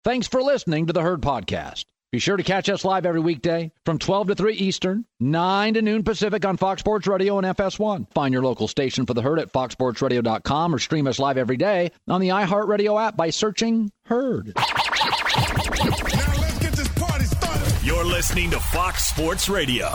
Thanks for listening to the Herd Podcast. Be sure to catch us live every weekday from 12 to 3 Eastern, 9 to noon Pacific on Fox Sports Radio and FS1. Find your local station for the Herd at foxsportsradio.com or stream us live every day on the iHeartRadio app by searching Herd. Now let's get this party started. You're listening to Fox Sports Radio.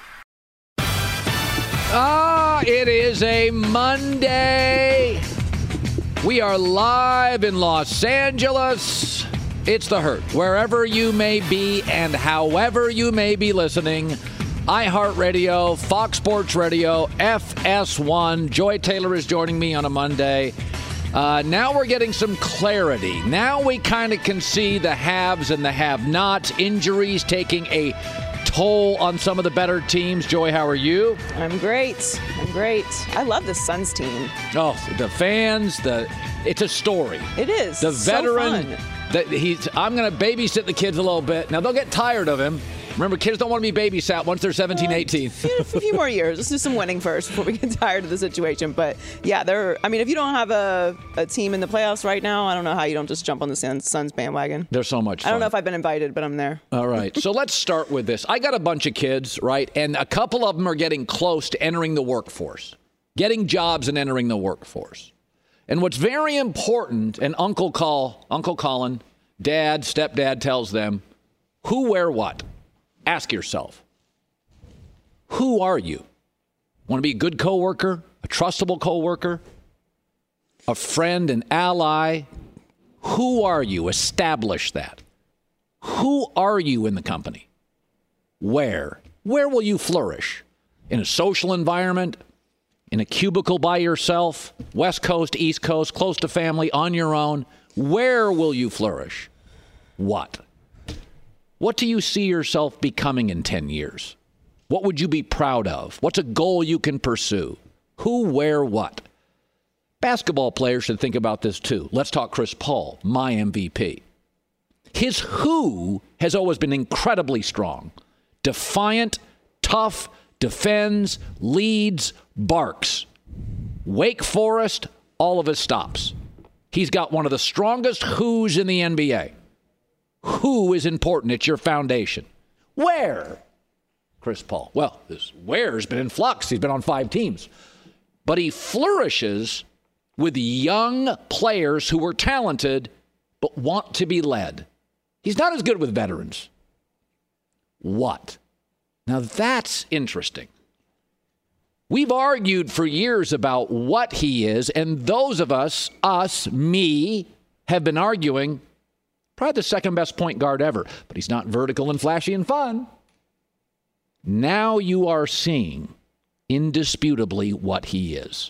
It is a Monday. We are live in Los Angeles. It's the Herd. Wherever you may be and however you may be listening, iHeartRadio, Fox Sports Radio, FS1. Joy Taylor is joining me on a Monday. Now we're getting some clarity. Now we kind of can see the haves and the have-nots. Injuries taking a toll on some of the better teams. Joy, how are you? I'm great. I love the Suns team. Oh, the fans, it's a story. It is. The veteran. So fun. I'm going to babysit the kids a little bit. Now, they'll get tired of him. Remember, kids don't want to be babysat once they're 17, 18. A few more years. Let's do some winning first before we get tired of the situation. But, yeah, if you don't have a team in the playoffs right now, I don't know how you don't just jump on the Suns bandwagon. They're so much fun. I don't know if I've been invited, but I'm there. All right. So let's start with this. I got a bunch of kids, right? And a couple of them are getting close to entering the workforce, getting jobs and entering the workforce. And what's very important, and Uncle Colin, Dad, Stepdad tells them, who, where, what? Ask yourself, who are you? Want to be a good coworker, a trustable coworker, a friend, an ally? Who are you? Establish that. Who are you in the company? Where? Where will you flourish? In a social environment? In a cubicle by yourself? West Coast, East Coast, close to family, on your own? Where will you flourish? What? What do you see yourself becoming in 10 years? What would you be proud of? What's a goal you can pursue? Who, where, what? Basketball players should think about this too. Let's talk Chris Paul, my MVP. His who has always been incredibly strong. Defiant, tough, defends, leads, barks. Wake Forest, all of his stops. He's got one of the strongest who's in the NBA. Who is important? It's your foundation. Where? Chris Paul. Well, this where's been in flux. He's been on 5 teams. But he flourishes with young players who are talented but want to be led. He's not as good with veterans. What? Now that's interesting. We've argued for years about what he is, and those of us, me, have been arguing probably the second best point guard ever, but he's not vertical and flashy and fun. Now you are seeing indisputably what he is.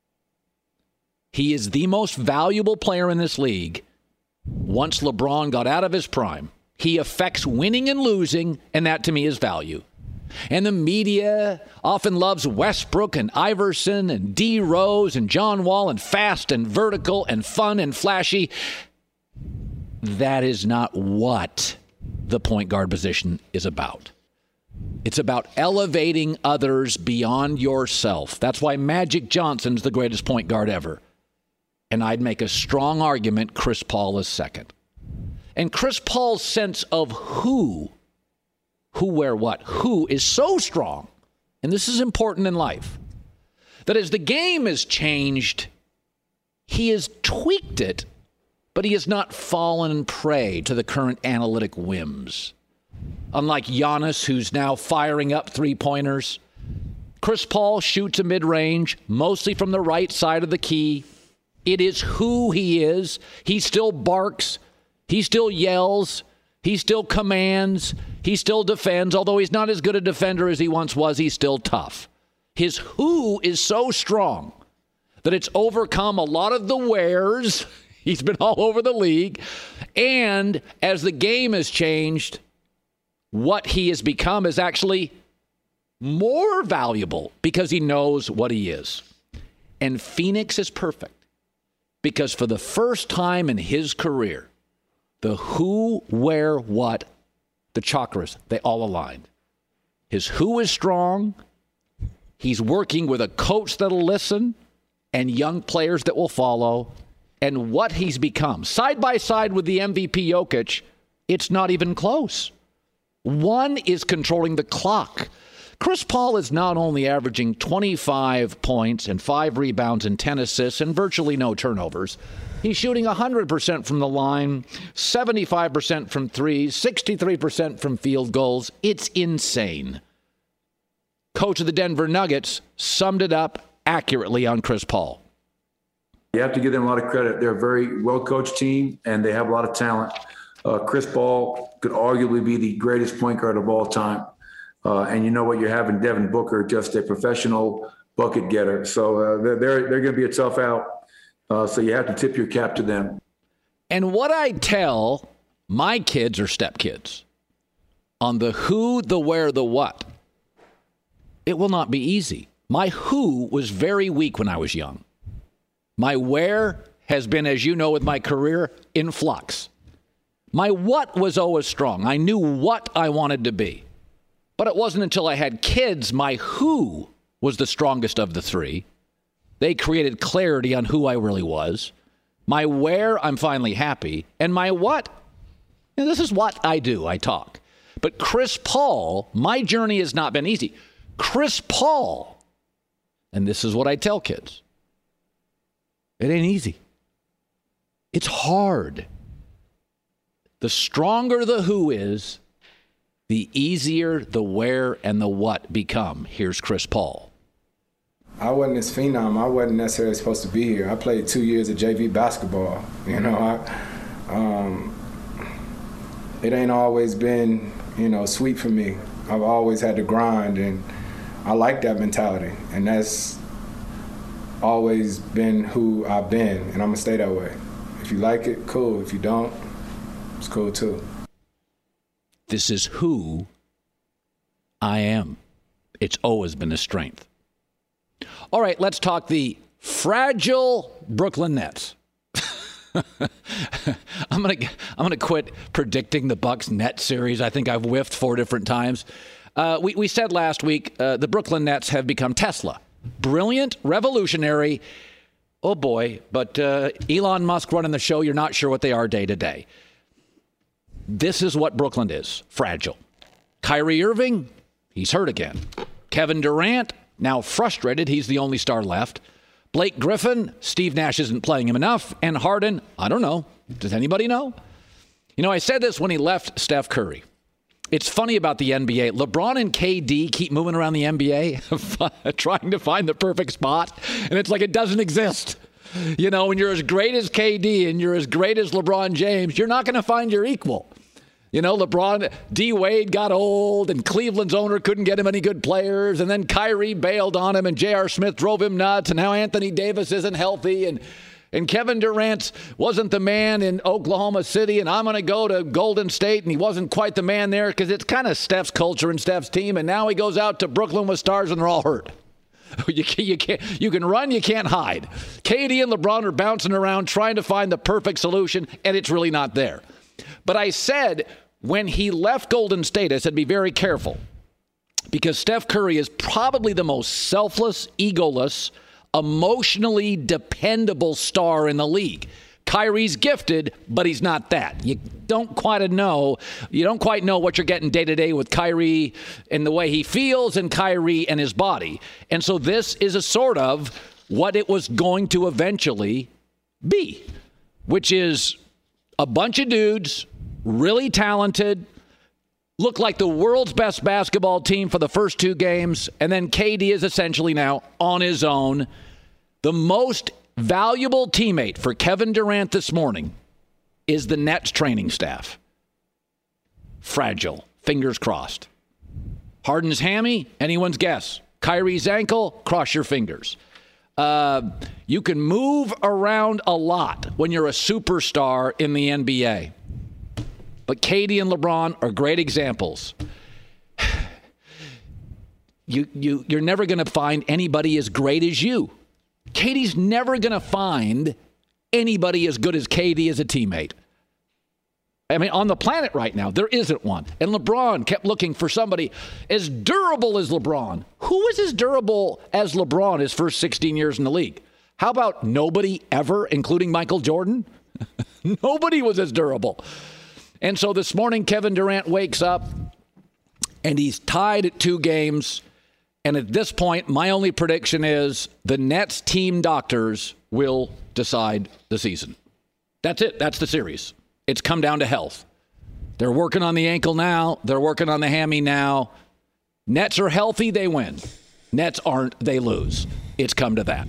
He is the most valuable player in this league once LeBron got out of his prime. He affects winning and losing, and that to me is value. And the media often loves Westbrook and Iverson and D. Rose and John Wall and fast and vertical and fun and flashy. That is not what the point guard position is about. It's about elevating others beyond yourself. That's why Magic Johnson's the greatest point guard ever. And I'd make a strong argument Chris Paul is second. And Chris Paul's sense of who, where, what, who is so strong, and this is important in life, that as the game has changed, he has tweaked it, but he has not fallen prey to the current analytic whims. Unlike Giannis, who's now firing up three-pointers, Chris Paul shoots a mid-range, mostly from the right side of the key. It is who he is. He still barks. He still yells. He still commands. He still defends. Although he's not as good a defender as he once was, he's still tough. His who is so strong that it's overcome a lot of the wheres. He's been all over the league. And as the game has changed, what he has become is actually more valuable because he knows what he is. And Phoenix is perfect because for the first time in his career, the who, where, what, the chakras, they all aligned. His who is strong. He's working with a coach that'll listen and young players that will follow. and what he's become, side by side with the MVP Jokic, it's not even close. One is controlling the clock. Chris Paul is not only averaging 25 points and 5 rebounds and 10 assists and virtually no turnovers. He's shooting 100% from the line, 75% from threes, 63% from field goals. It's insane. Coach of the Denver Nuggets summed it up accurately on Chris Paul. You have to give them a lot of credit. They're a very well-coached team, and they have a lot of talent. Chris Paul could arguably be the greatest point guard of all time. And you know what you have in Devin Booker, just a professional bucket getter. So they're going to be a tough out. So you have to tip your cap to them. And what I tell my kids or stepkids on the who, the where, the what, it will not be easy. My who was very weak when I was young. My where has been, as you know, with my career, in flux. My what was always strong. I knew what I wanted to be. But it wasn't until I had kids, my who was the strongest of the three. They created clarity on who I really was. My where, I'm finally happy. And my what, this is what I do, I talk. But Chris Paul, my journey has not been easy. Chris Paul, and this is what I tell kids, it ain't easy. It's hard. The stronger the who is, the easier the where and the what become. Here's Chris Paul. I wasn't this phenom. I wasn't necessarily supposed to be here. I played 2 years of JV basketball. It ain't always been, sweet for me. I've always had to grind, and I like that mentality. And that's always been who I've been, and I'm going to stay that way. If you like it, cool. If you don't, it's cool too. This is who I am. It's always been a strength. All right, let's talk the fragile Brooklyn Nets. I'm gonna quit predicting the Bucks Nets series. I think I've whiffed 4 different times. We said last week the Brooklyn Nets have become Tesla. Brilliant, revolutionary. Oh boy, but Elon Musk running the show, you're not sure what they are day to day. This is what Brooklyn is, fragile. Kyrie Irving, he's hurt again. Kevin Durant, now frustrated, he's the only star left. Blake Griffin, Steve Nash isn't playing him enough. And Harden, I don't know. Does anybody know? I said this when he left Steph Curry. It's funny about the NBA. LeBron and KD keep moving around the NBA trying to find the perfect spot. And it's like it doesn't exist. When you're as great as KD and you're as great as LeBron James, you're not going to find your equal. LeBron, D. Wade got old, and Cleveland's owner couldn't get him any good players, and then Kyrie bailed on him, and J.R. Smith drove him nuts, and now Anthony Davis isn't healthy, and Kevin Durant wasn't the man in Oklahoma City, and I'm going to go to Golden State, and he wasn't quite the man there because it's kind of Steph's culture and Steph's team, and now he goes out to Brooklyn with stars, and they're all hurt. You can run, you can't hide. KD and LeBron are bouncing around trying to find the perfect solution, and it's really not there. But I said when he left Golden State, I said be very careful because Steph Curry is probably the most selfless, egoless, emotionally dependable star in the league. Kyrie's gifted, but he's not that. You don't quite know what you're getting day to day with Kyrie and the way he feels and Kyrie and his body. And so this is a sort of what it was going to eventually be, which is a bunch of dudes, really talented, look like the world's best basketball team for the first 2 games, and then KD is essentially now on his own. The most valuable teammate for Kevin Durant this morning is the Nets training staff. Fragile. Fingers crossed. Harden's hammy, anyone's guess. Kyrie's ankle, cross your fingers. You can move around a lot when you're a superstar in the NBA. But KD and LeBron are great examples. You're never going to find anybody as great as you. KD's never going to find anybody as good as KD as a teammate. I mean, on the planet right now, there isn't one. And LeBron kept looking for somebody as durable as LeBron. Who was as durable as LeBron his first 16 years in the league? How about nobody ever, including Michael Jordan? Nobody was as durable. And so this morning, Kevin Durant wakes up, and he's tied at 2 games. And at this point, my only prediction is the Nets team doctors will decide the season. That's it. That's the series. It's come down to health. They're working on the ankle now. They're working on the hammy now. Nets are healthy, they win. Nets aren't, they lose. It's come to that.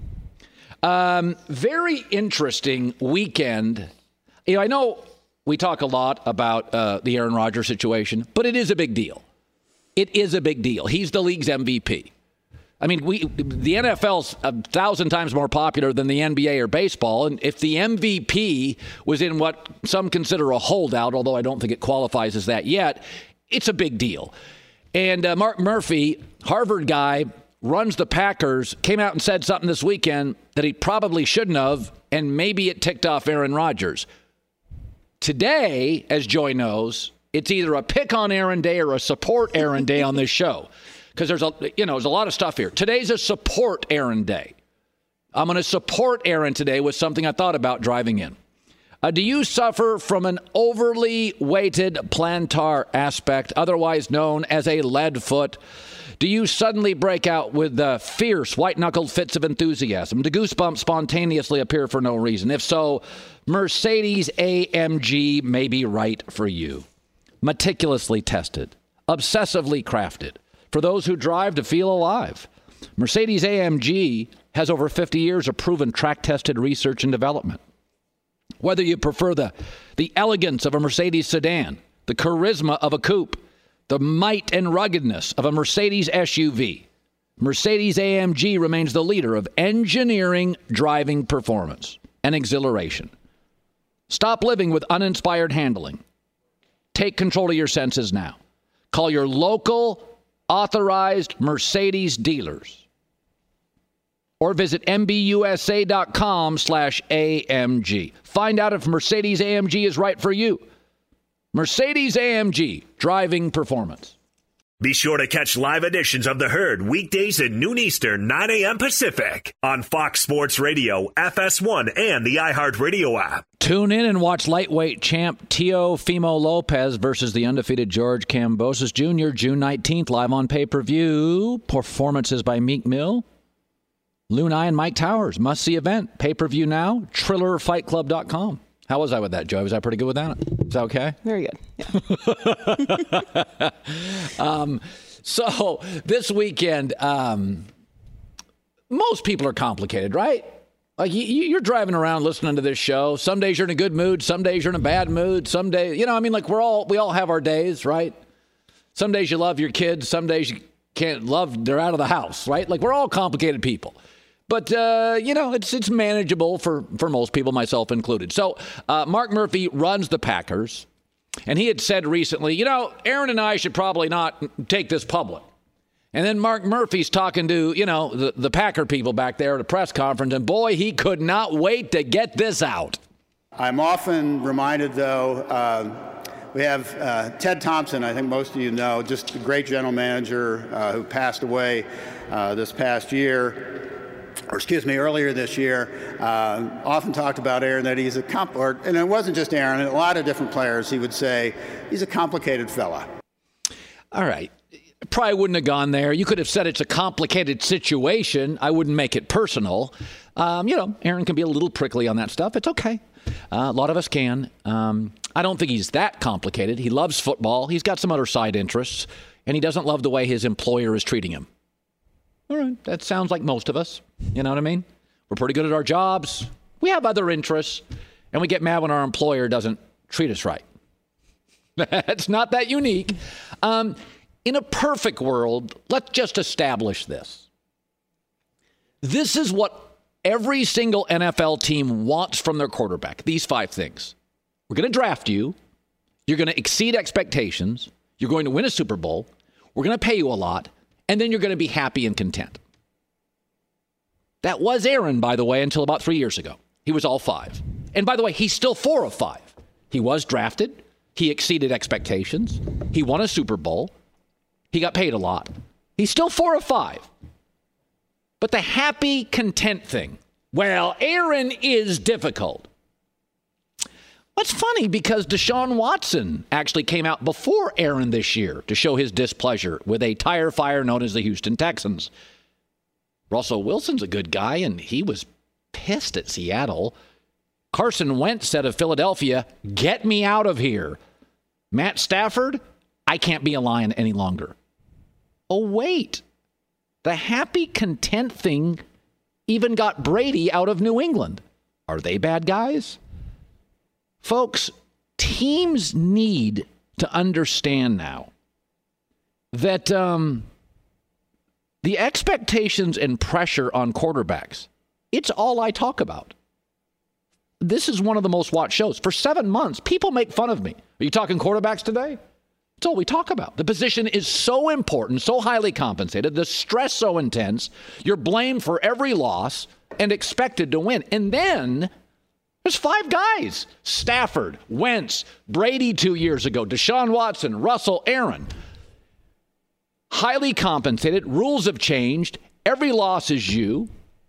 Very interesting weekend. You know, I know we talk a lot about the Aaron Rodgers situation, but it is a big deal. It is a big deal. He's the league's MVP. I mean, the NFL's 1,000 times more popular than the NBA or baseball. And if the MVP was in what some consider a holdout, although I don't think it qualifies as that yet, it's a big deal. And Mark Murphy, Harvard guy, runs the Packers, came out and said something this weekend that he probably shouldn't have, and maybe it ticked off Aaron Rodgers. Today, as Joy knows, it's either a pick on Aaron Day or a support Aaron Day on this show. Because there's a lot of stuff here. Today's a support Aaron Day. I'm going to support Aaron today with something I thought about driving in. Do you suffer from an overly weighted plantar aspect, otherwise known as a lead foot? Do you suddenly break out with fierce, white-knuckled fits of enthusiasm? Do goosebumps spontaneously appear for no reason? If so, Mercedes-AMG may be right for you. Meticulously tested, obsessively crafted, for those who drive to feel alive. Mercedes-AMG has over 50 years of proven track-tested research and development. Whether you prefer the elegance of a Mercedes sedan, the charisma of a coupe, the might and ruggedness of a Mercedes SUV, Mercedes-AMG remains the leader of engineering driving performance and exhilaration. Stop living with uninspired handling. Take control of your senses now. Call your local authorized Mercedes dealers or visit MBUSA.com/AMG. Find out if Mercedes-AMG is right for you. Mercedes-AMG, driving performance. Be sure to catch live editions of The Herd weekdays at noon Eastern, 9 a.m. Pacific on Fox Sports Radio, FS1, and the iHeartRadio app. Tune in and watch lightweight champ Teofimo Lopez versus the undefeated George Kambosos Jr. June 19th, live on pay-per-view. Performances by Meek Mill, Lunai, and Mike Towers. Must-see event. Pay-per-view now. TrillerFightClub.com. How was I with that, Joey? Was I pretty good with that? Is that okay? Very good. Yeah. So this weekend, most people are complicated, right? Like you're driving around listening to this show. Some days you're in a good mood. Some days you're in a bad mood. Some days, like we all have our days, right? Some days you love your kids. Some days you can't love. They're out of the house, right? Like we're all complicated people. But, it's manageable for most people, myself included. So Mark Murphy runs the Packers, and he had said recently, Aaron and I should probably not take this public. And then Mark Murphy's talking to, the Packer people back there at a press conference, and boy, he could not wait to get this out. I'm often reminded, though, we have Ted Thompson, I think most of you know, just a great general manager who passed away this past year. Earlier this year, often talked about Aaron, that he's and it wasn't just Aaron, a lot of different players, he would say, he's a complicated fella. All right. Probably wouldn't have gone there. You could have said it's a complicated situation. I wouldn't make it personal. Aaron can be a little prickly on that stuff. It's okay. A lot of us can. I don't think he's that complicated. He loves football. He's got some other side interests, and he doesn't love the way his employer is treating him. All right, that sounds like most of us. You know what I mean? We're pretty good at our jobs. We have other interests, and we get mad when our employer doesn't treat us right. It's not that unique. In a perfect world, let's just establish this. This is what every single NFL team wants from their quarterback. These 5 things. We're going to draft you. You're going to exceed expectations. You're going to win a Super Bowl. We're going to pay you a lot. And then you're going to be happy and content. That was Aaron, by the way, until about 3 years ago. He was all 5. And by the way, he's still 4 of 5. He was drafted. He exceeded expectations. He won a Super Bowl. He got paid a lot. He's still 4 of 5. But the happy, content thing Well, Aaron is difficult. What's funny, because Deshaun Watson actually came out before Aaron this year to show his displeasure with a tire fire known as the Houston Texans. Russell Wilson's a good guy, and he was pissed at Seattle. Carson Wentz said of Philadelphia, "Get me out of here." Matt Stafford, "I can't be a Lion any longer." Oh, wait. The happy, content thing even got Brady out of New England. Are they bad guys? Folks, teams need to understand now that the expectations and pressure on quarterbacks, it's all I talk about. This is one of the most watched shows. For 7 months, people make fun of me. Are you talking quarterbacks today? That's all we talk about. The position is so important, so highly compensated, the stress so intense, you're blamed for every loss and expected to win. And then there's 5 guys: Stafford, Wentz, Brady 2 years ago, Deshaun Watson, Russell, Aaron. Highly compensated, rules have changed, every loss is you.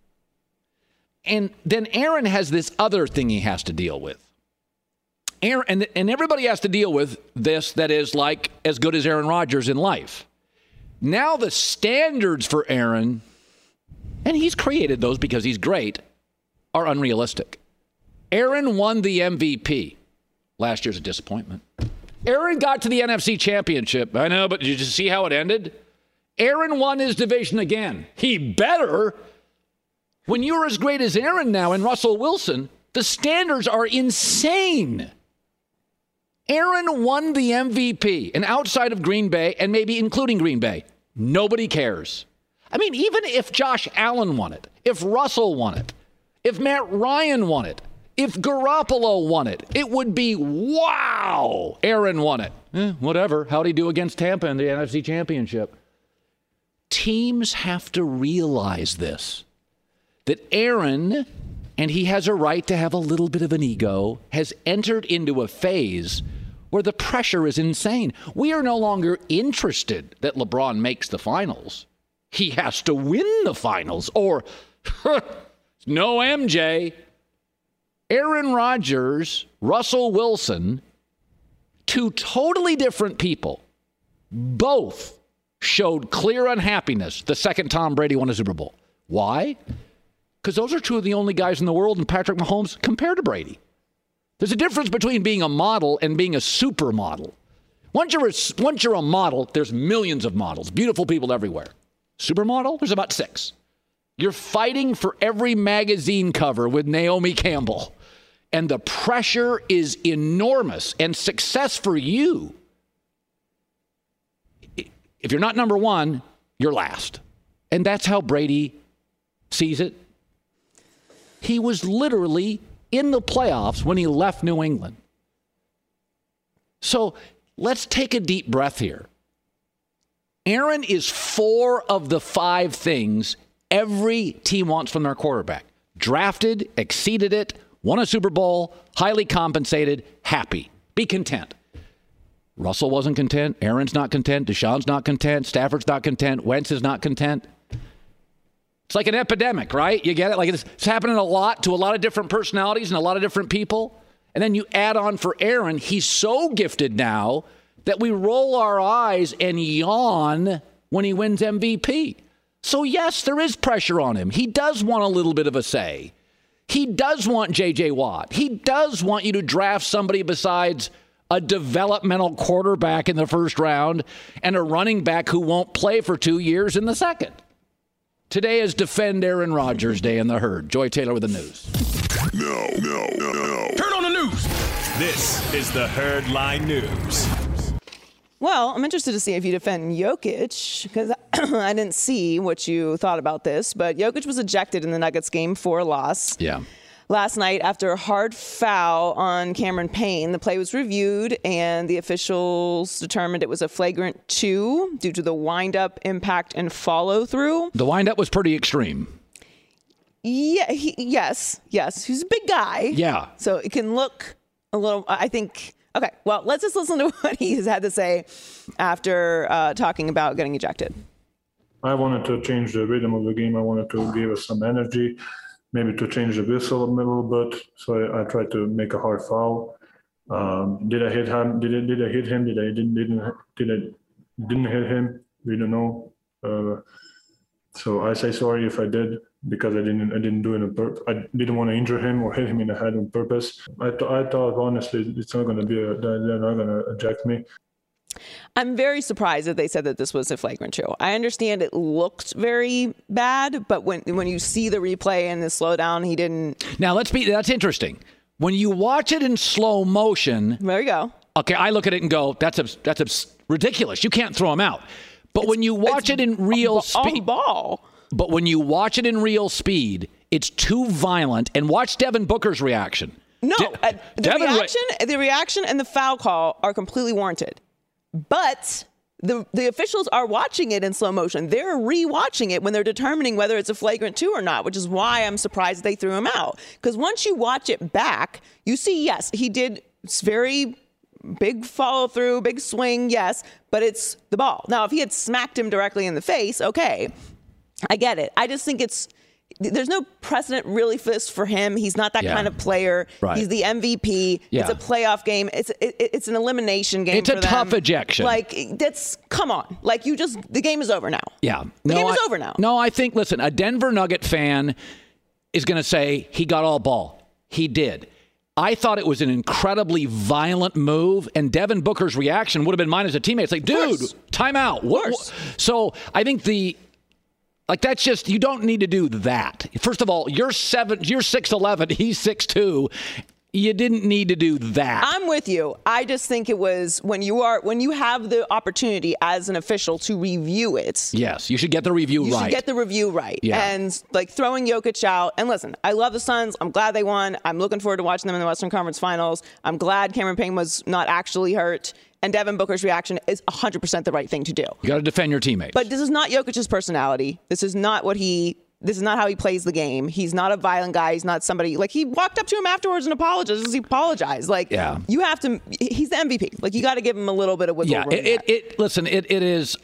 And then Aaron has this other thing he has to deal with. Aaron, and everybody has to deal with this that is like as good as Aaron Rodgers in life. Now the standards for Aaron, and he's created those because he's great, are unrealistic. Aaron won the MVP. Last year's a disappointment. Aaron got to the NFC Championship. I know, but did you see how it ended? Aaron won his division again. He better. When you're as great as Aaron now and Russell Wilson, the standards are insane. Aaron won the MVP, and outside of Green Bay, and maybe including Green Bay, nobody cares. I mean, even if Josh Allen won it, if Russell won it, if Matt Ryan won it, if Garoppolo won it, it would be, wow, Aaron won it. Whatever. How'd he do against Tampa in the NFC Championship? Teams have to realize this, that Aaron, and he has a right to have a little bit of an ego, has entered into a phase where the pressure is insane. We are no longer interested that LeBron makes the finals. He has to win the finals, or no MJ. Aaron Rodgers, Russell Wilson, 2 totally different people, both showed clear unhappiness the second Tom Brady won a Super Bowl. Why? Because those are 2 of the only guys in the world, and Patrick Mahomes compared to Brady. There's a difference between being a model and being a supermodel. Once you're a model, there's millions of models, beautiful people everywhere. Supermodel, there's about 6. You're fighting for every magazine cover with Naomi Campbell. And the pressure is enormous. And success for you, if you're not number 1, you're last. And that's how Brady sees it. He was literally in the playoffs when he left New England. So let's take a deep breath here. Aaron is 4 of the 5 things every team wants from their quarterback. Drafted, exceeded it, won a Super Bowl, highly compensated, happy. Be content. Russell wasn't content. Aaron's not content. Deshaun's not content. Stafford's not content. Wentz is not content. It's like an epidemic, right? You get it? Like it's happening a lot to a lot of different personalities and a lot of different people. And then you add on for Aaron, he's so gifted now that we roll our eyes and yawn when he wins MVP. So yes, there is pressure on him. He does want a little bit of a say. He does want J.J. Watt. He does want you to draft somebody besides a developmental quarterback in the first round and a running back who won't play for 2 years in the second. Today is Defend Aaron Rodgers Day in the Herd. Joy Taylor with the news. No. Turn on the news. This is the Herd Line News. Well, I'm interested to see if you defend Jokic, because I didn't see what you thought about this, but Jokic was ejected in the Nuggets Game 4 loss. Yeah. Last night, after a hard foul on Cameron Payne, the play was reviewed, and the officials determined it was a flagrant 2 due to the wind-up, impact, and follow-through. The wind-up was pretty extreme. Yeah, yes. He's a big guy. Yeah. So it can look a little, I think. Okay, well, let's just listen to what he's had to say after talking about getting ejected. I wanted to change the rhythm of the game. I wanted to give us some energy. maybe to change the whistle a little bit. So I tried to make a hard foul. Did I hit him? Did I hit him? Did I didn't hit him? We don't know. So I say sorry if I did, because I didn't do it on purpose. I didn't want to injure him or hit him in the head on purpose. I thought honestly it's not going to be they're not going to eject me. I'm very surprised that they said that this was a flagrant 2. I understand it looked very bad, but when you see the replay and the slowdown, he didn't. Now that's interesting. When you watch it in slow motion, there you go. Okay, I look at it and go, that's ridiculous. You can't throw him out. But when you watch it in real speed, But when you watch it in real speed, it's too violent. And watch Devin Booker's reaction. No, the reaction and the foul call are completely warranted. But the officials are watching it in slow motion. They're re-watching it when they're determining whether it's a flagrant 2 or not, which is why I'm surprised they threw him out. Because once you watch it back, you see, yes, he did very big follow through, big swing, yes, but it's the ball. Now, if he had smacked him directly in the face, okay, I get it. I just think there's no precedent really for him. He's not that kind of player. Right. He's the MVP. Yeah. It's a playoff game. It's an elimination game. It's a tough ejection. Come on. The game is over now. Yeah. The game is over now. No, I think, listen, a Denver Nugget fan is going to say he got all ball. He did. I thought it was an incredibly violent move, and Devin Booker's reaction would have been mine as a teammate. It's like, dude, timeout. So I think that's just, you don't need to do that. First of all, you're 6'11", he's 6'2". You didn't need to do that. I'm with you. I just think it was when you have the opportunity as an official to review it. Yes, you should get the review right. You should get the review right. Yeah. And throwing Jokic out. And listen, I love the Suns. I'm glad they won. I'm looking forward to watching them in the Western Conference Finals. I'm glad Cameron Payne was not actually hurt. And Devin Booker's reaction is 100% the right thing to do. You got to defend your teammates. But this is not Jokic's personality. This is not how he plays the game. He's not a violent guy. He's not somebody he walked up to him afterwards and apologized. He apologized. You have to. He's the MVP. You got to give him a little bit of wiggle room. Listen. It is.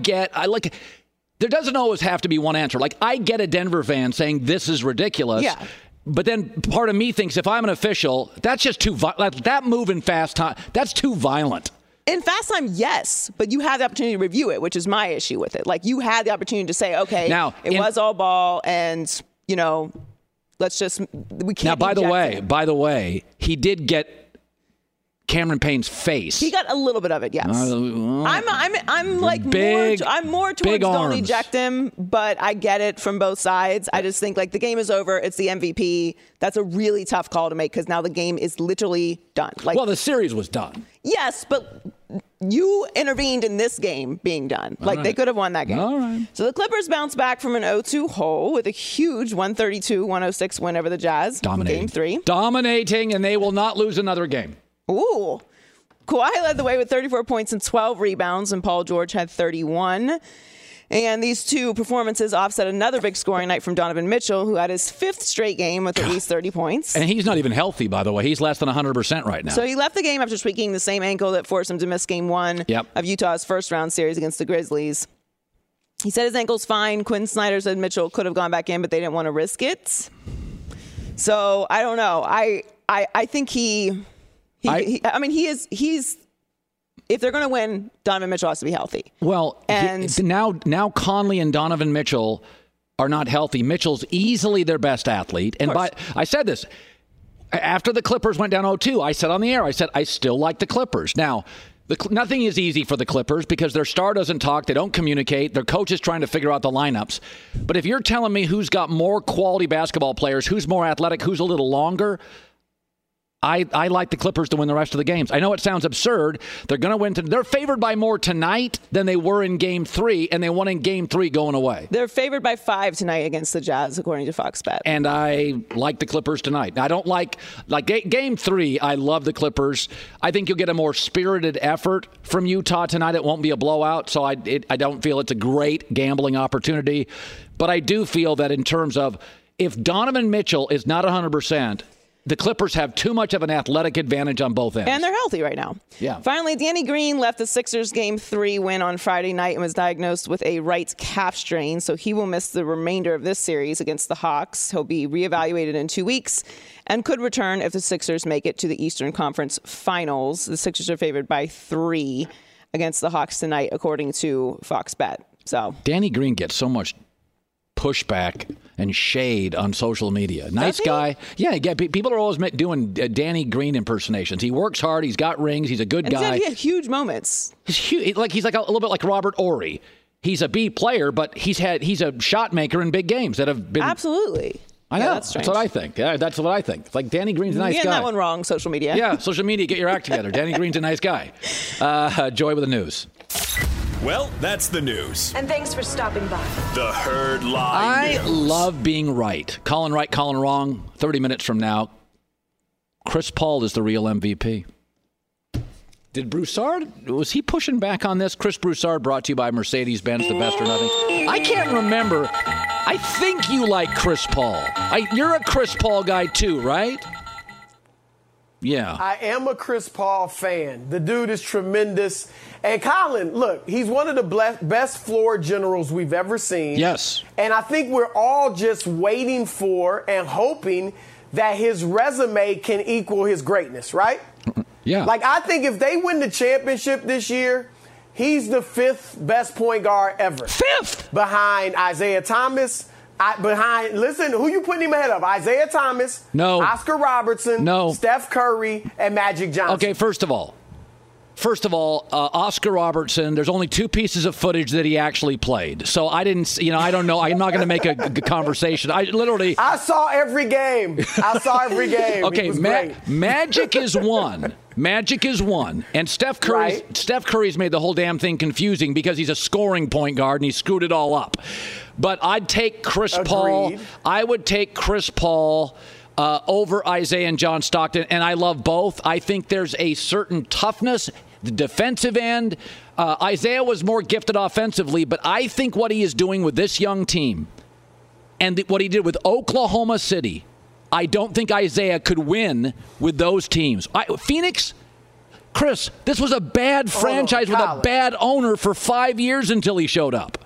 There doesn't always have to be one answer. I get a Denver fan saying this is ridiculous. Yeah. But then part of me thinks if I'm an official, that's just too violent. That move in fast time, that's too violent. In fast time, yes, but you had the opportunity to review it, which is my issue with it. You had the opportunity to say, okay, it was all ball, and we can't. Now, by the way, he did get Cameron Payne's face. He got a little bit of it, yes. I'm more towards don't eject him, but I get it from both sides. I just think the game is over. It's the MVP. That's a really tough call to make because now the game is literally done. The series was done. Yes, but you intervened in this game being done. They could have won that game. All right. So the Clippers bounced back from an 0-2 hole with a huge 132-106 win over the Jazz. Dominating. Game 3. Dominating, and they will not lose another game. Ooh. Kawhi led the way with 34 points and 12 rebounds, and Paul George had 31. And these two performances offset another big scoring night from Donovan Mitchell, who had his 5th straight game with at least 30 points. And he's not even healthy, by the way. He's less than 100% right now. So he left the game after tweaking the same ankle that forced him to miss Game 1 of Utah's first-round series against the Grizzlies. He said his ankle's fine. Quinn Snyder said Mitchell could have gone back in, but they didn't want to risk it. So I don't know. I think he's if they're going to win, Donovan Mitchell has to be healthy. Well, and now Conley and Donovan Mitchell are not healthy. Mitchell's easily their best athlete. And I said this after the Clippers went down 0-2. I said on the air, I still like the Clippers. Now, nothing is easy for the Clippers because their star doesn't talk. They don't communicate. Their coach is trying to figure out the lineups. But if you're telling me who's got more quality basketball players, who's more athletic, who's a little longer, I like the Clippers to win the rest of the games. I know it sounds absurd. They're going to win. They're favored by more tonight than they were in Game 3, and they won in Game 3 going away. They're favored by 5 tonight against the Jazz, according to Fox Bet. And I like the Clippers tonight. I don't like Game 3, I love the Clippers. I think you'll get a more spirited effort from Utah tonight. It won't be a blowout, so I don't feel it's a great gambling opportunity. But I do feel that in terms of if Donovan Mitchell is not 100%, the Clippers have too much of an athletic advantage on both ends. And they're healthy right now. Yeah. Finally, Danny Green left the Sixers Game 3 win on Friday night and was diagnosed with a right calf strain, so he will miss the remainder of this series against the Hawks. He'll be reevaluated in 2 weeks and could return if the Sixers make it to the Eastern Conference Finals. The Sixers are favored by 3 against the Hawks tonight, according to Fox Bet. So Danny Green gets so much pushback and shade on social media. Nice guy. Yeah, people are always doing Danny Green impersonations. He works hard. He's got rings. He's a good guy. He had huge moments. He's like a little bit like Robert Horry. He's a B player, but he's a shot maker in big games that have been absolutely. I know. That's what I think. Yeah, that's what I think. It's like Danny Green's a nice guy. You're getting that one wrong, social media. Yeah, social media, get your act together. Danny Green's a nice guy. Joy with the news. Well, that's the news. And thanks for stopping by. The Herd Live I love being right. Calling right, calling wrong. 30 minutes from now, Chris Paul is the real MVP. Did Broussard, was he pushing back on this? Chris Broussard, brought to you by Mercedes-Benz, the best or nothing. I can't remember. I think you like Chris Paul. You're a Chris Paul guy too, right? Yeah. I am a Chris Paul fan. The dude is tremendous. And Colin, look, he's one of the best floor generals we've ever seen. Yes. And I think we're all just waiting for and hoping that his resume can equal his greatness, right? Yeah. Like, I think if they win the championship this year, he's the 5th best point guard ever. 5th? Behind Isaiah Thomas. Listen, who you putting him ahead of? Isaiah Thomas. No. Oscar Robertson. No. Steph Curry and Magic Johnson. Okay, first of all, Oscar Robertson, there's only 2 pieces of footage that he actually played. So I didn't, I don't know. I'm not going to make a conversation. I saw every game. Okay, Magic is one. Magic is one. And Steph Curry's made the whole damn thing confusing because he's a scoring point guard and he screwed it all up. But I'd take Chris Paul. I would take Chris Paul over Isaiah and John Stockton, and I love both. I think there's a certain toughness, the defensive end. Isaiah was more gifted offensively, but I think what he is doing with this young team and what he did with Oklahoma City, I don't think Isaiah could win with those teams. Phoenix, Chris, this was a bad franchise with a bad owner for 5 years until he showed up.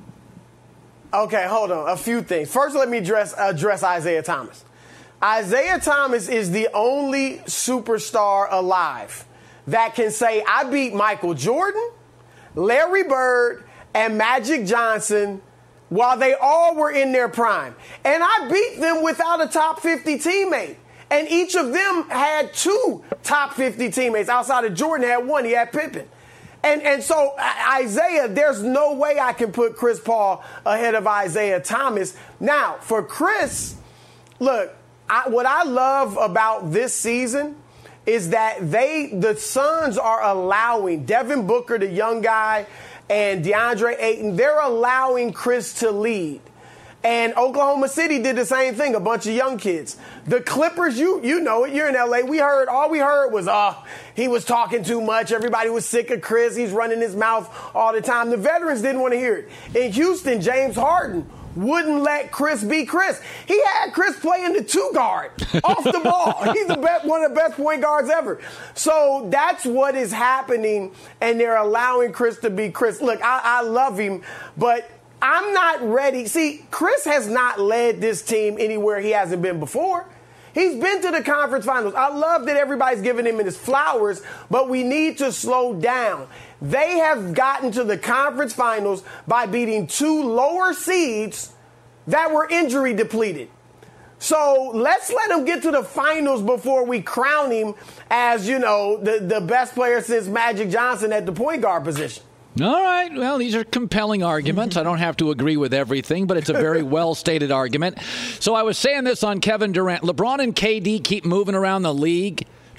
Okay, hold on. A few things. First, let me address Isaiah Thomas. Isaiah Thomas is the only superstar alive that can say, I beat Michael Jordan, Larry Bird, and Magic Johnson while they all were in their prime. And I beat them without a top 50 teammate. And each of them had 2 top 50 teammates. Outside of Jordan, had 1. He had Pippen. And so, Isaiah, there's no way I can put Chris Paul ahead of Isaiah Thomas. Now, for Chris, look, what I love about this season is that the Suns are allowing Devin Booker, the young guy, and DeAndre Ayton, they're allowing Chris to lead. And Oklahoma City did the same thing, a bunch of young kids. The Clippers, you know it, you're in L.A. All we heard was, he was talking too much. Everybody was sick of Chris. He's running his mouth all the time. The veterans didn't want to hear it. In Houston, James Harden wouldn't let Chris be Chris. He had Chris playing the 2 guard off the ball. He's one of the best point guards ever. So that's what is happening, and they're allowing Chris to be Chris. Look, I love him, but I'm not ready. See, Chris has not led this team anywhere he hasn't been before. He's been to the conference finals. I love that everybody's giving him his flowers, but we need to slow down. They have gotten to the conference finals by beating 2 lower seeds that were injury depleted. So let's let him get to the finals before we crown him as, the best player since Magic Johnson at the point guard position. All right. Well, these are compelling arguments. I don't have to agree with everything, but it's a very well-stated argument. So I was saying this on Kevin Durant. LeBron and KD keep moving around the league,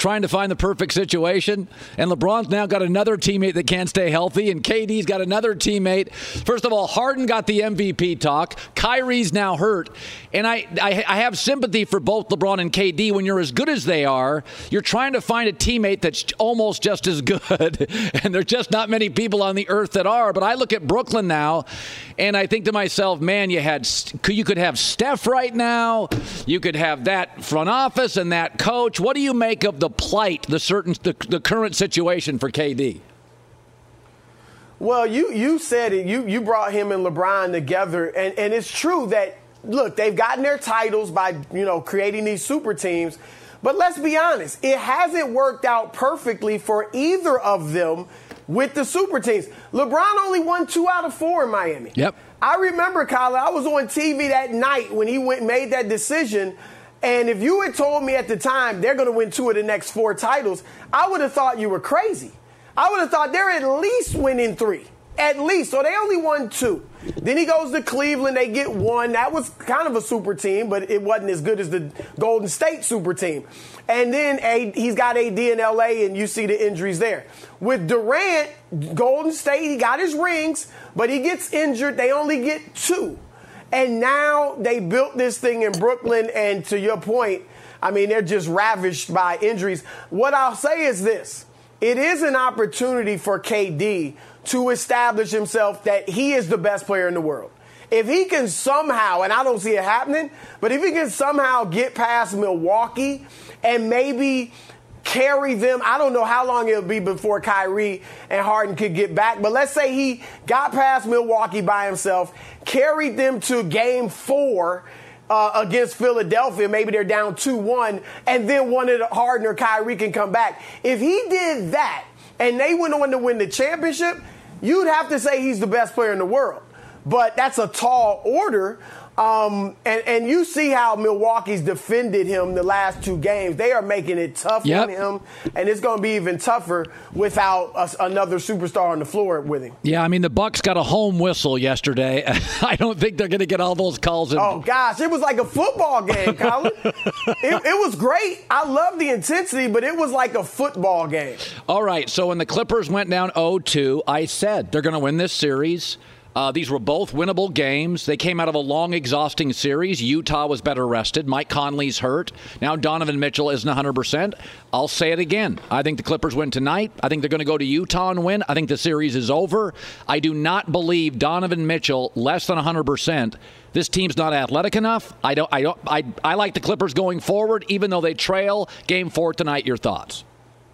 trying to find the perfect situation. And LeBron's now got another teammate that can't stay healthy, and KD's got another teammate. First of all, Harden got the MVP talk. Kyrie's now hurt. And I have sympathy for both LeBron and KD. When you're as good as they are, you're trying to find a teammate that's almost just as good. And there's just not many people on the earth that are. But I look at Brooklyn now, and I think to myself, man, you could have Steph right now. You could have that front office and that coach. What do you make of the plight, the current situation for KD? Well, you said it. You brought him and LeBron together, and it's true that, look, they've gotten their titles by, creating these super teams. But let's be honest, it hasn't worked out perfectly for either of them with the super teams. LeBron only won 2 out of 4 in Miami. Yep. I remember, Colin, I was on TV that night when he went and made that decision. And if you had told me at the time they're going to win 2 of the next 4 titles, I would have thought you were crazy. I would have thought they're at least winning 3. At least. So they only won 2. Then he goes to Cleveland. They get 1. That was kind of a super team, but it wasn't as good as the Golden State super team. And then he's got AD in L.A., and you see the injuries there. With Durant, Golden State, he got his rings, but he gets injured. They only get 2. And now they built this thing in Brooklyn, and to your point, I mean, they're just ravished by injuries. What I'll say is this. It is an opportunity for KD to establish himself that he is the best player in the world. If he can somehow, and I don't see it happening, but if he can somehow get past Milwaukee and maybe carry them, I don't know how long it'll be before Kyrie and Harden could get back, but let's say he got past Milwaukee by himself, carried them to game 4 against Philadelphia, maybe they're down 2-1, and then one of Harden or Kyrie can come back. If he did that and they went on to win the championship, you'd have to say he's the best player in the world. But that's a tall order. And you see how Milwaukee's defended him the last 2 games. They are making it tough on him, and it's going to be even tougher without another superstar on the floor with him. Yeah, I mean, the Bucks got a home whistle yesterday. I don't think they're going to get all those calls. Oh, gosh, it was like a football game, Colin. it was great. I love the intensity, but it was like a football game. All right, so when the Clippers went down 0-2, I said they're going to win this series. These were both winnable games. They came out of a long, exhausting series. Utah was better rested. Mike Conley's hurt. Now Donovan Mitchell isn't 100%. I'll say it again. I think the Clippers win tonight. I think they're going to go to Utah and win. I think the series is over. I do not believe Donovan Mitchell less than 100%. This team's not athletic enough. I like the Clippers going forward, even though they trail. Game 4 tonight. Your thoughts?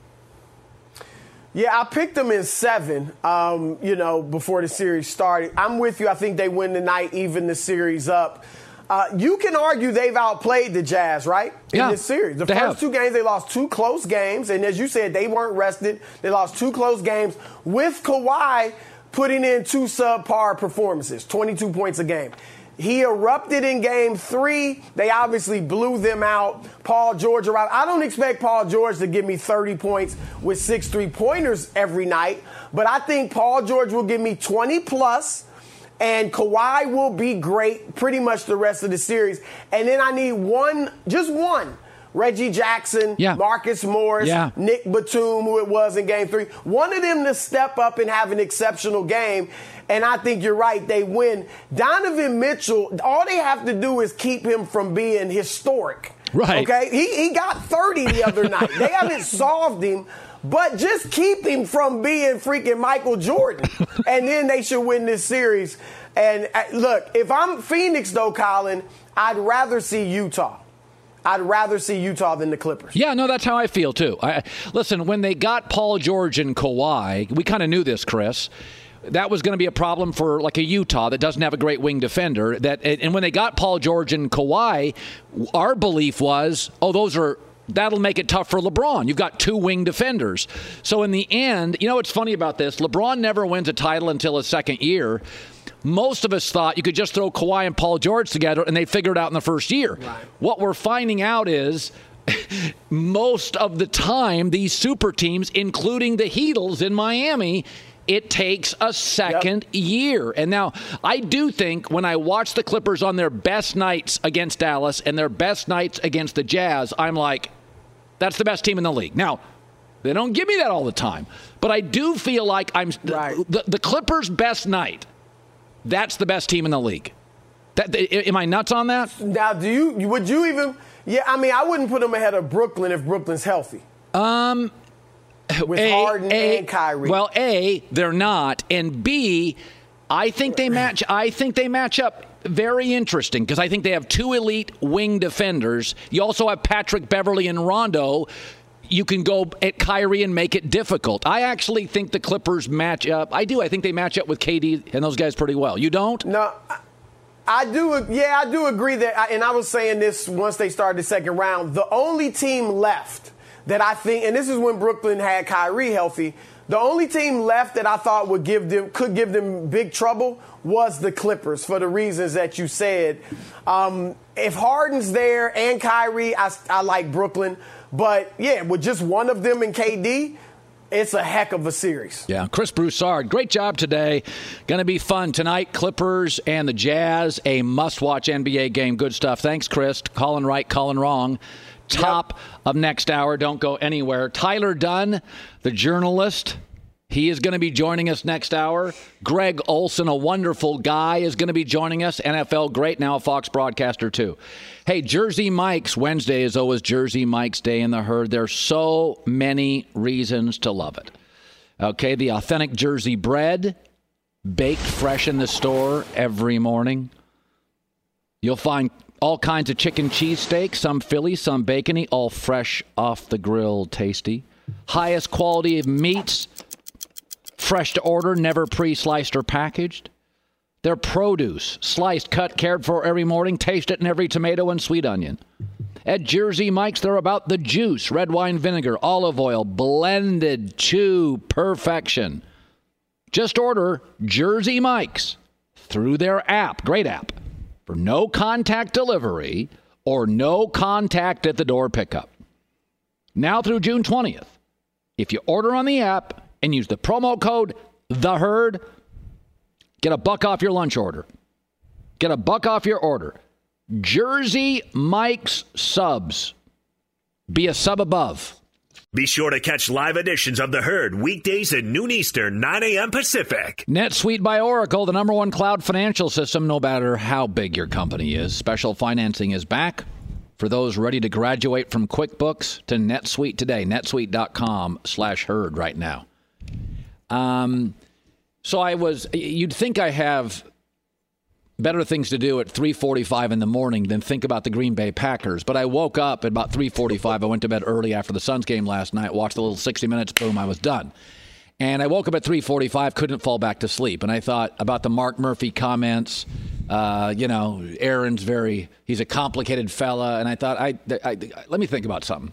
Yeah, I picked them in 7, before the series started. I'm with you. I think they win tonight, even the series up. You can argue they've outplayed the Jazz, right? In this series. The first 2 games, they lost 2 close games. And as you said, they weren't rested. They lost 2 close games with Kawhi putting in 2 subpar performances, 22 points a game. He erupted in game 3. They obviously blew them out. Paul George arrived. I don't expect Paul George to give me 30 points with 6 3-pointers every night, but I think Paul George will give me 20 plus, and Kawhi will be great pretty much the rest of the series. And then I need just one. Reggie Jackson, Marcus Morris, Nick Batum, who it was in game 3. One of them to step up and have an exceptional game. And I think you're right. They win. Donovan Mitchell, all they have to do is keep him from being historic. Right. Okay? He got 30 the other night. They haven't solved him, but just keep him from being freaking Michael Jordan. And then they should win this series. And look, if I'm Phoenix, though, Colin, I'd rather see Utah. I'd rather see Utah than the Clippers. Yeah, no, that's how I feel, too. Listen, when they got Paul George and Kawhi, we kind of knew this, Chris. That was going to be a problem for like a Utah that doesn't have a great wing defender. And when they got Paul George and Kawhi, our belief was, that'll make it tough for LeBron. You've got 2 wing defenders. So in the end, what's funny about this? LeBron never wins a title until his second year. Most of us thought you could just throw Kawhi and Paul George together and they'd figure it out in the first year. Right. What we're finding out is most of the time, these super teams, including the Heatles in Miami, it takes a second year. And now I do think when I watch the Clippers on their best nights against Dallas and their best nights against the Jazz, I'm like, That's the best team in the league. Now, they don't give me that all the time, but I do feel like the Clippers' best night. That's the best team in the league. Am I nuts on that? Now, would you even? Yeah, I mean, I wouldn't put them ahead of Brooklyn if Brooklyn's healthy. With Harden and Kyrie. Well, A, they're not, and B, I think they match up very interesting because I think they have two elite wing defenders. You also have Patrick Beverly and Rondo. You can go at Kyrie and make it difficult. I actually think the Clippers match up. I do. I think they match up with KD and those guys pretty well. You don't? No, I do. Yeah, I do agree that. And I was saying this once they started the second round. The only team left that I think, and this is when Brooklyn had Kyrie healthy, the only team left that I thought could give them big trouble was the Clippers for the reasons that you said. If Harden's there and Kyrie, I like Brooklyn. But, yeah, with just one of them and KD, it's a heck of a series. Yeah, Chris Broussard, great job today. Going to be fun tonight. Clippers and the Jazz, a must-watch NBA game. Good stuff. Thanks, Chris. Calling right, calling wrong. Top of next hour. Don't go anywhere. Tyler Dunn, the journalist, he is going to be joining us next hour. Greg Olson, a wonderful guy, is going to be joining us. NFL great, now a Fox broadcaster too. Hey, Jersey Mike's Wednesday is always Jersey Mike's Day in the Herd. There's so many reasons to love it. Okay, the authentic Jersey bread, baked fresh in the store every morning. You'll find all kinds of chicken cheesesteaks, some Philly, some bacony, all fresh off the grill, tasty. Highest quality of meats, fresh to order, never pre-sliced or packaged. Their produce, sliced, cut, cared for every morning, taste it in every tomato and sweet onion. At Jersey Mike's, they're about the juice, red wine vinegar, olive oil, blended to perfection. Just order Jersey Mike's through their app, great app, for no contact delivery or no contact at the door pickup. Now through June 20th, if you order on the app and use the promo code THEHERD, get $1 off your lunch order. Get $1 off your order. Jersey Mike's subs. Be a sub above. Be sure to catch live editions of The Herd weekdays at noon Eastern, 9 a.m. Pacific. NetSuite by Oracle, the #1 cloud financial system, no matter how big your company is. Special financing is back for those ready to graduate from QuickBooks to NetSuite today. NetSuite.com/herd right now. You'd think I have better things to do at 3:45 in the morning than think about the Green Bay Packers. But I woke up at about 3:45. I went to bed early after the Suns game last night, watched a little 60 Minutes, boom, I was done. And I woke up at 3:45, couldn't fall back to sleep. And I thought about the Mark Murphy comments. Aaron's he's a complicated fella. And I thought, let me think about something.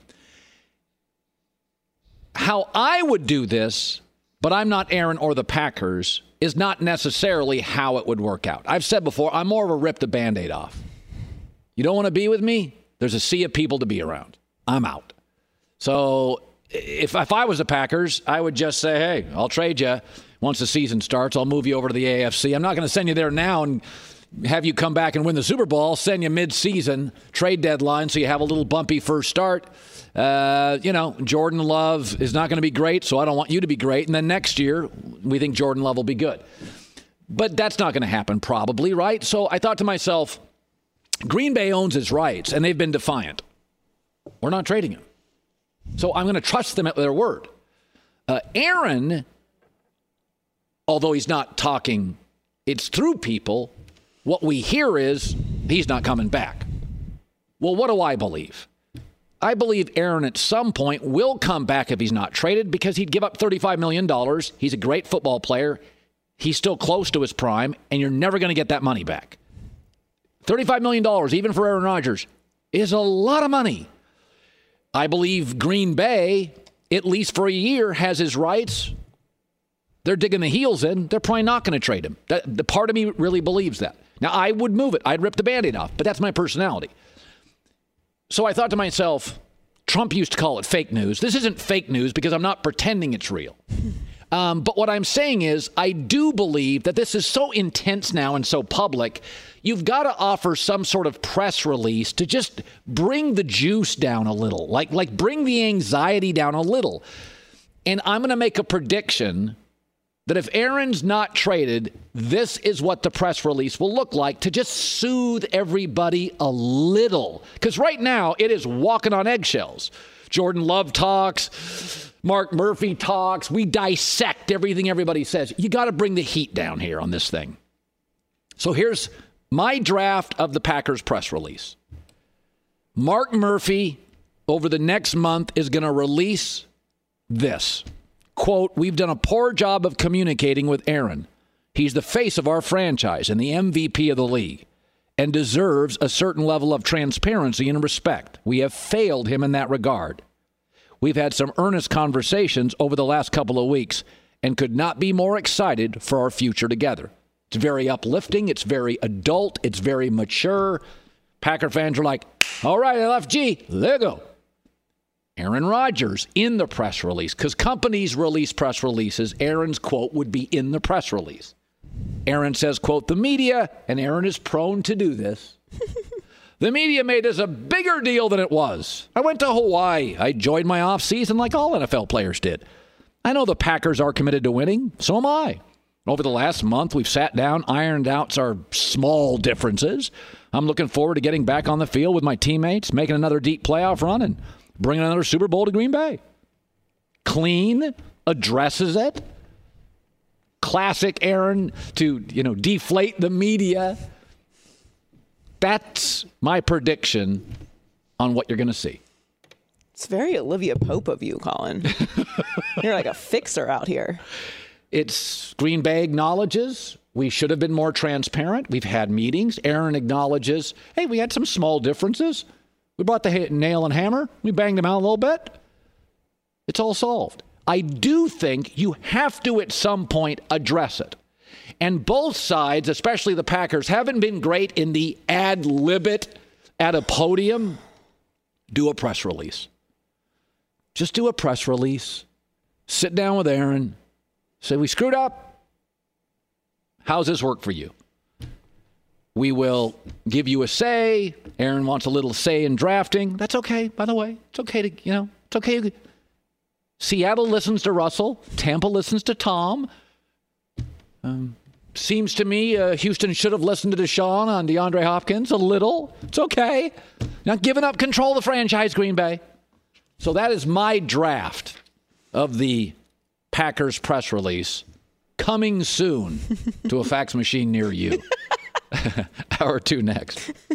How I would do this, but I'm not Aaron or the Packers, is not necessarily how it would work out. I've said before, I'm more of a rip the Band-Aid off. You don't want to be with me? There's a sea of people to be around. I'm out. So if I was the Packers, I would just say, hey, I'll trade you once the season starts. I'll move you over to the AFC. I'm not going to send you there now and have you come back and win the Super Bowl. I'll send you mid-season trade deadline so you have a little bumpy first start. Jordan Love is not going to be great, so I don't want you to be great. And then next year, we think Jordan Love will be good. But that's not going to happen probably, right? So I thought to myself, Green Bay owns his rights, and they've been defiant. We're not trading him. So I'm going to trust them at their word. Aaron, although he's not talking, it's through people, what we hear is he's not coming back. Well, what do I believe? I believe Aaron at some point will come back if he's not traded because he'd give up $35 million. He's a great football player. He's still close to his prime, and you're never going to get that money back. $35 million, even for Aaron Rodgers, is a lot of money. I believe Green Bay, at least for a year, has his rights. They're digging the heels in. They're probably not going to trade him. The part of me really believes that. Now, I would move it. I'd rip the Band-Aid off, but that's my personality. So I thought to myself, Trump used to call it fake news. This isn't fake news because I'm not pretending it's real. But what I'm saying is I do believe that this is so intense now and so public. You've got to offer some sort of press release to just bring the juice down a little, like bring the anxiety down a little. And I'm going to make a prediction that if Aaron's not traded, this is what the press release will look like to just soothe everybody a little. Because right now it is walking on eggshells. Jordan Love talks, Mark Murphy talks. We dissect everything everybody says. You got to bring the heat down here on this thing. So here's my draft of the Packers press release. Mark Murphy, over the next month, is going to release this. Quote, "We've done a poor job of communicating with Aaron. He's the face of our franchise and the MVP of the league and deserves a certain level of transparency and respect. We have failed him in that regard. We've had some earnest conversations over the last couple of weeks and could not be more excited for our future together." It's very uplifting. It's very adult. It's very mature. Packer fans are like, all right, LFG, there you go. Aaron Rodgers in the press release, because companies release press releases. Aaron's quote would be in the press release. Aaron says, quote, "The media," and Aaron is prone to do this, "the media made this a bigger deal than it was. I went to Hawaii. I enjoyed my offseason like all NFL players did. I know the Packers are committed to winning. So am I. Over the last month, we've sat down, ironed out our small differences. I'm looking forward to getting back on the field with my teammates, making another deep playoff run, and bringing another Super Bowl to Green Bay." Clean, addresses it. Classic Aaron to, deflate the media. That's my prediction on what you're going to see. It's very Olivia Pope of you, Colin. You're like a fixer out here. It's Green Bay acknowledges we should have been more transparent. We've had meetings. Aaron acknowledges, hey, we had some small differences. We brought the nail and hammer. We banged them out a little bit. It's all solved. I do think you have to at some point address it. And both sides, especially the Packers, haven't been great in the ad lib it at a podium. Do a press release. Just do a press release. Sit down with Aaron. Say, we screwed up. How's this work for you? We will give you a say. Aaron wants a little say in drafting. That's okay, by the way. It's okay to, it's okay. Seattle listens to Russell. Tampa listens to Tom. Seems to me Houston should have listened to Deshaun on DeAndre Hopkins a little. It's okay. Not giving up control of the franchise, Green Bay. So that is my draft of the Packers press release, coming soon to a fax machine near you. Hour 2 next.